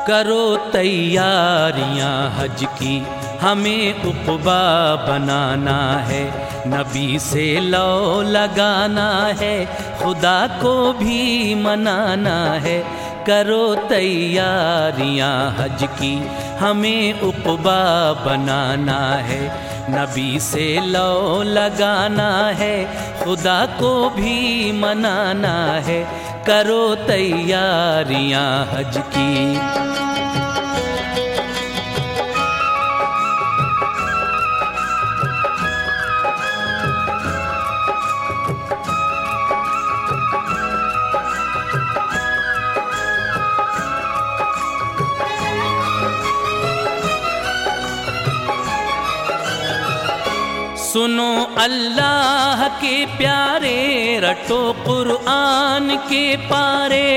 करो तैयारियां हज की, हमें उक़बा बनाना है। नबी से लौ लगाना है, खुदा को भी मनाना है। करो तैयारियां हज की, हमें उक़बा बनाना है। नबी से लौ लगाना है, खुदा को भी मनाना है। करो तैयारियां हज की। सुनो अल्लाह के प्यारे, रटो कुरआन के पारे।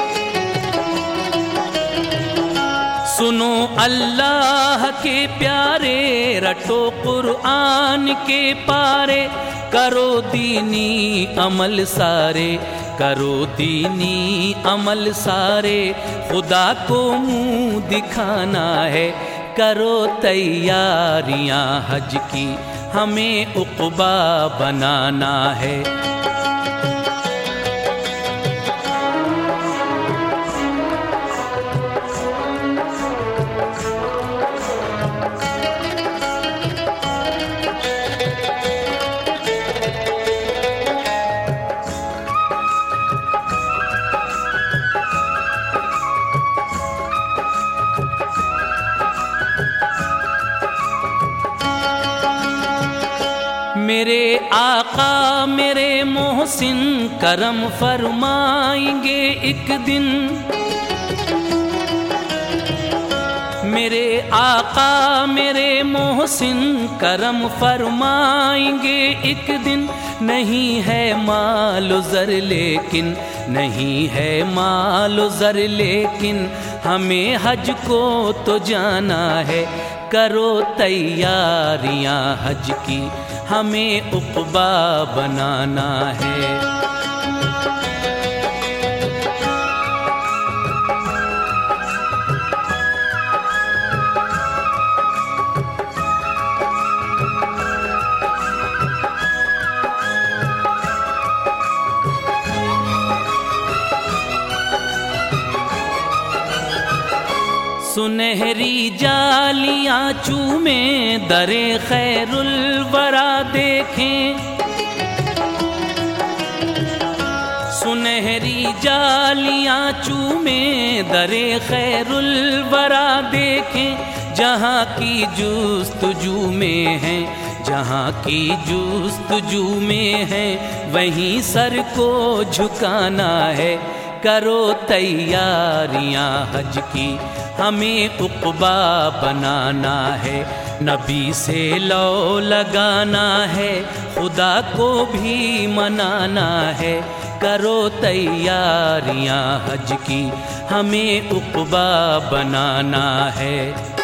सुनो अल्लाह के प्यारे, रटो कुरआन के पारे। करो दीनी अमल सारे, करो दीनी अमल सारे। खुदा को मुँह दिखाना है। करो तैयारियां हज की, हमें उक़बा बनाना है। मेरे आका मेरे मोहसिन करम फरमाएंगे एक दिन। मेरे आका मेरे मोहसिन करम फरमाएंगे एक दिन। नहीं है मालो ज़र लेकिन, नहीं है मालो ज़र लेकिन, हमें हज को तो जाना है। करो तैयारियां हज की, हमें उक़बा बनाना है। सुनहरी जालियां चूमे, दरे खैरुल वरा देखें। सुनहरी जालियां चूमे, दरे खैरुल वरा देखें। जहाँ की जुस्तजू में है, जहाँ की जुस्तजू में है, वहीं सर को झुकाना है। करो तैयारियां हज की, हमें उक़बा बनाना है। नबी से लौ लगाना है, खुदा को भी मनाना है। करो तैयारियां हज की, हमें उक़बा बनाना है।